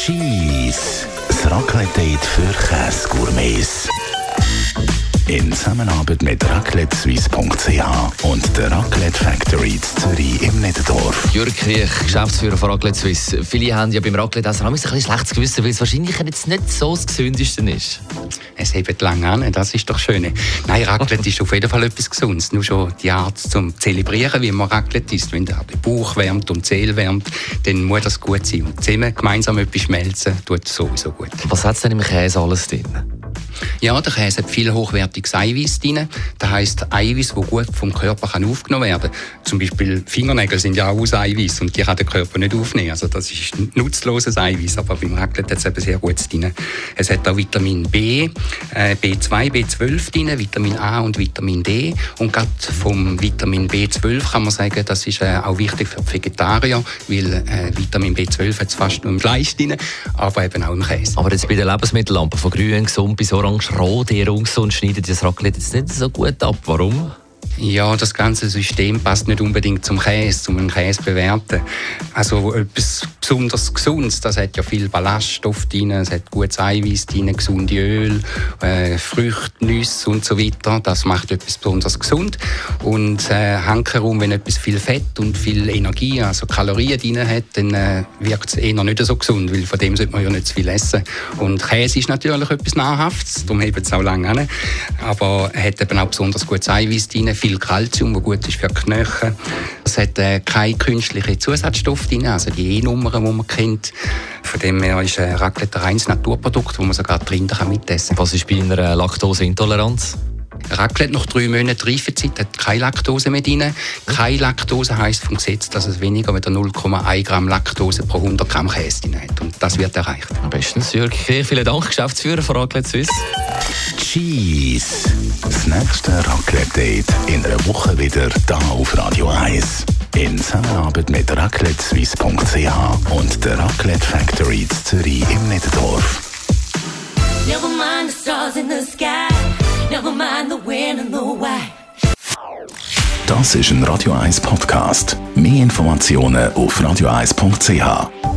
Cheese, das Raclette-Date für Käsegourmets. In Zusammenarbeit mit raclettesuisse.ch und der Raclette Factory in Zürich im Niederdorf. Jürg Kriech, Geschäftsführer von Raclette Suisse. Viele haben ja beim Raclette also ein bisschen schlechtes Gewissen, weil es wahrscheinlich jetzt nicht so das Gesündeste ist. Es hebt lange an, das ist doch schön. Nein, Raclette ist auf jeden Fall etwas Gesundes. Nur schon die Art zum Zelebrieren, wie man Raclette isst. Wenn der Bauch wärmt und die Seele wärmt, dann muss das gut sein. Und zusammen gemeinsam etwas schmelzen, tut sowieso gut. Was hat es denn im Käse alles drin? Ja, der Käse hat viel hochwertiges Eiweiß drin. Das heisst, Eiweiß, das gut vom Körper aufgenommen werden kann. Zum Beispiel Fingernägel sind ja auch aus Eiweiß und die kann der Körper nicht aufnehmen. Also das ist nutzloses Eiweiß, aber beim Raclette hat es eben sehr Gutes drin. Es hat auch Vitamin B, B2, B12 drin, Vitamin A und Vitamin D. Und gerade vom Vitamin B12 kann man sagen, das ist auch wichtig für die Vegetarier, weil Vitamin B12 hat es fast nur im Fleisch drin, aber eben auch im Käse. Aber jetzt bei den Lebensmittellampen, von grün, gesund bis orange-rot, eher ungesund, schneidet das Raclette jetzt nicht so gut ab. Warum? Ja, das ganze System passt nicht unbedingt zum Käse, um einen Käse zu bewerten. Also etwas besonders Gesundes, das hat ja viel Ballaststoff drin, es hat gutes Eiweiß drin, gesunde Öl, Früchte, Nüsse und so weiter. Das macht etwas besonders gesund. Und hankerum, wenn etwas viel Fett und viel Energie, also Kalorien drin hat, dann wirkt es eher nicht so gesund, weil von dem sollte man ja nicht zu viel essen. Und Käse ist natürlich etwas Nahrhaftes, darum hebt es auch lange an. Aber er hat eben auch besonders gutes Eiweiß drin, viel Kalzium, das gut ist für die Knochen. Es hat keine künstlichen Zusatzstoffe drin, also die E-Nummern, die man kennt. Von dem her ist Raclette ein reines Naturprodukt, das man sogar die Rinder mitessen kann. Was ist bei einer Laktoseintoleranz? Raclette nach 3 Monaten Reifezeit hat keine Laktose mehr drin. Keine Laktose heisst vom Gesetz, dass es weniger als 0,1 Gramm Laktose pro 100 Gramm Käse drin hat. Und das wird erreicht. Am besten, Jürg Kriech. Vielen Dank, Geschäftsführer von Raclette Suisse. Cheese, das nächste Raclette-Date in einer Woche wieder da auf Radio 1. In Zusammenarbeit mit raclettesuisse.ch und der Raclette Factory in Zürich im Niederdorf. Never mind the stars in the sky. Never mind the when and the why. Das ist ein Radio 1 Podcast. Mehr Informationen auf radio1.ch.